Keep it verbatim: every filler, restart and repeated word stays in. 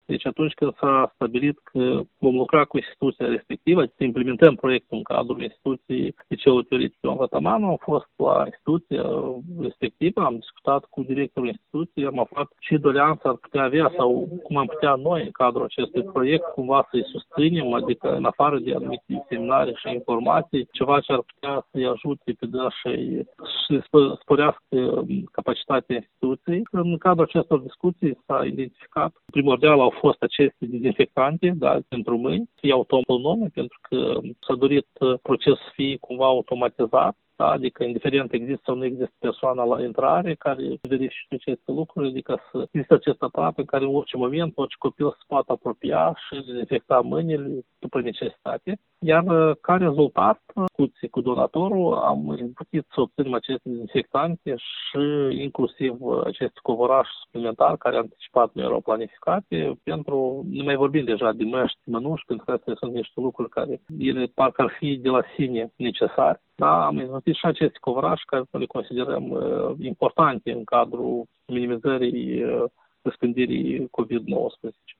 Deci atunci când s-a stabilit că vom lucra cu instituția respectivă, să implementăm proiectul în cadrul instituției Liceul Teoretic Ion Vătămanu, am fost la instituția respectivă, am discutat cu directorul instituției, am aflat ce doleanță ar putea avea sau cum am putea noi în cadrul acestui proiect cumva să-i susținem, adică în afară de anumite seminare și informații, ceva ce ar putea să-i ajute pe dânsii și să sporească capacitatea instituției. În cadrul acestor discuții s-a identificat, primordial au fost aceste dezinfectante, da, pentru mâini, fie autonome, pentru că s-a dorit procesul să fie cumva automatizat. Da, adică indiferent există sau nu există persoana la intrare care verifică aceste lucruri, adică să există acest etap în care în orice moment orice copil se poate apropia și dezinfecta mâinile după necesitate. Iar ca rezultat, cu, cu donatorul am putut să obținem aceste dezinfectante și inclusiv aceste covorașe suplimentare care anticipat nu erau planificate pentru, nu mai vorbim deja de măști, mănuși, pentru că astea sunt niște lucruri care ele parcă ar fi de la sine necesare. Da, am inventat și aceste covorașe care le considerăm uh, importante în cadrul minimizării uh, răspândirii covid nouăsprezece.